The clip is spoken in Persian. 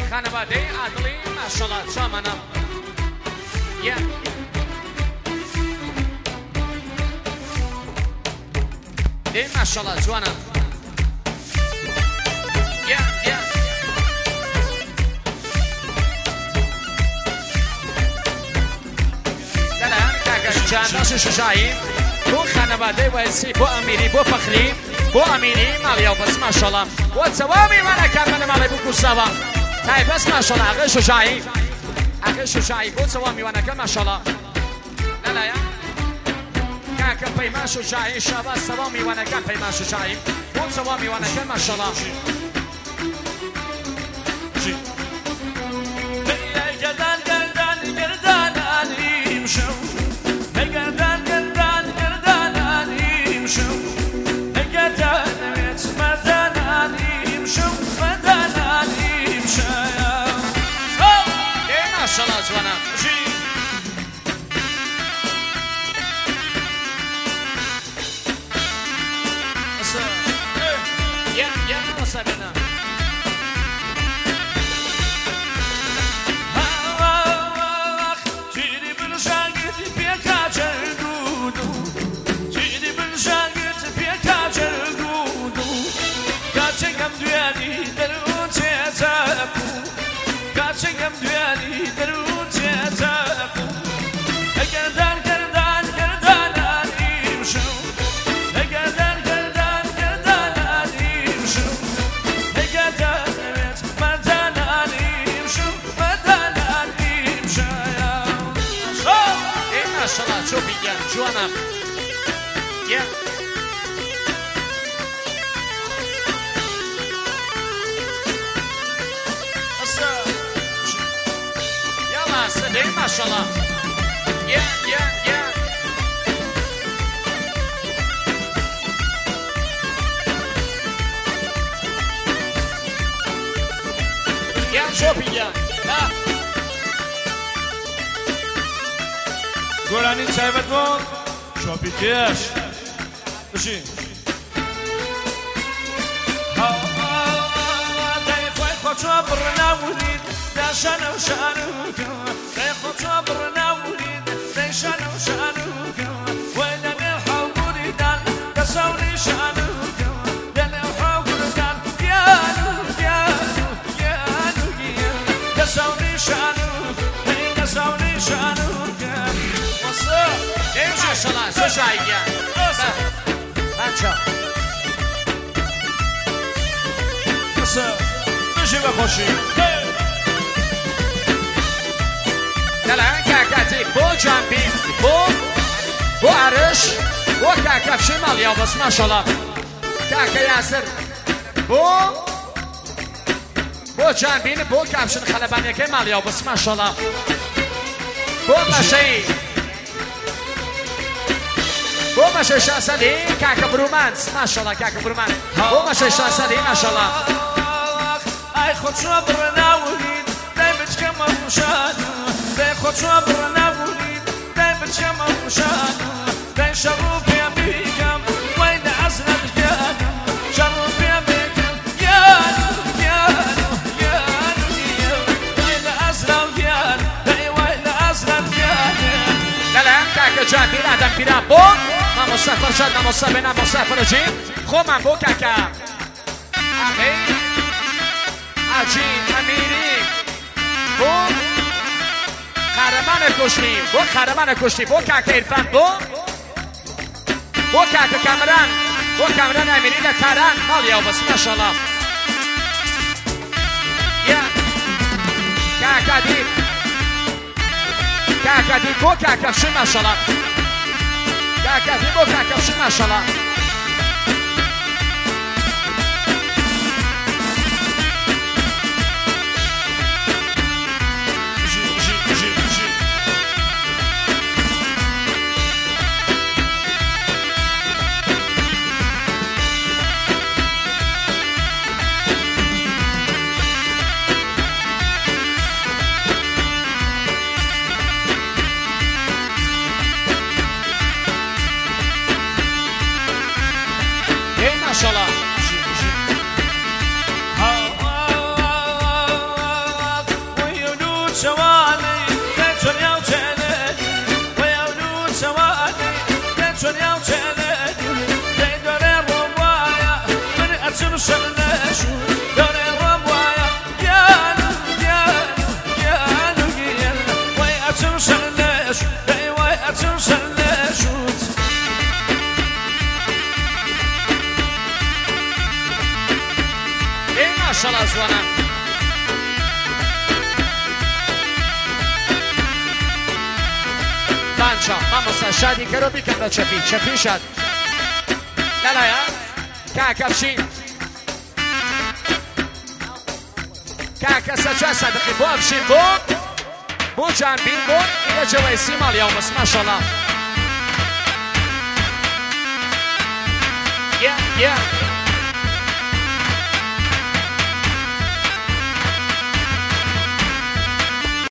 خانواده عدلی ماشاءالله جامانم یه دی ماشاءالله جوانم یه جانداش شجاعی بو خانواده وایسی بو امیری بو فخری بو امیری مالیا بس ماشاءالله و توامی من کردن مالی بو کوساوا تای بس ماشاءالله اگه شجاعی بو توامی من کردن ماشاءالله لا یا که پیمان شجاعی شباز توامی من کردن پیمان شجاعی بو توامی من کردن ماشاءالله ماشاءالله جوانم یا مصابنا جيري بالشاقت بيك جردودو جيري بالشاقت بيك جردودو كاتشكم دواني درو تيزاكو كاتشكم دواني درو تيزاكو اقدر كردان يمشو اقدر كردان يمشو اقدر مدان يمشو مدان يمشو ما شاء الله شو بيجان جوانا يا سلام ما شاء الله يا شو بيجان ها گلانی چایبت کن شو بيجاش بشین صبرنا وليد داشنا وشانوك ريخو صبرنا وليد داشنا وشانوك وين الحول دان دسوني شانوك دل الحول دان يانو دسوني شانوك دسوني شانوك وصل ما شاء الله شو شايفين بچا بشی بخوشی دلان کاکاتی بو جنبی بو عرش بو کاکا شمال یا بس ماشاءالله کاکا یاسر بو جنبین بو کفشن خلبانی که مال یا بس ماشاءالله بو مشه شاسلی کاکا برومانس ماشاءالله کاکا برومانس بو مشه شاسلی ماشاءالله ای خود صبرنا ولید دایمت کم موشان ای خود صبرنا ولید دایمت کم موشان دای شروع بیا بیگم وین عزلت جان شروع بیا بیگم یانو وین عزلت جان دای وین عزلت جان دلم کاکا جان بیرادم بیرا بو ما مسافر شد ما مسافر جیم خو من بو کاکا آخی عجین امیری بو خرمان کشتی بو کاکا ارفان بو کاکا کامران امیری لتران مالیا بس ماشاءالله یا کاکا دی بو کاکا شو ماشاءالله بچه ماموستا شادی کرو بیکن دا چپی شد لالا یا که کفشین که کسا صدقی بو افشین بو جان بین بو اینه جوایسی مال یومس ماشالله Yeah.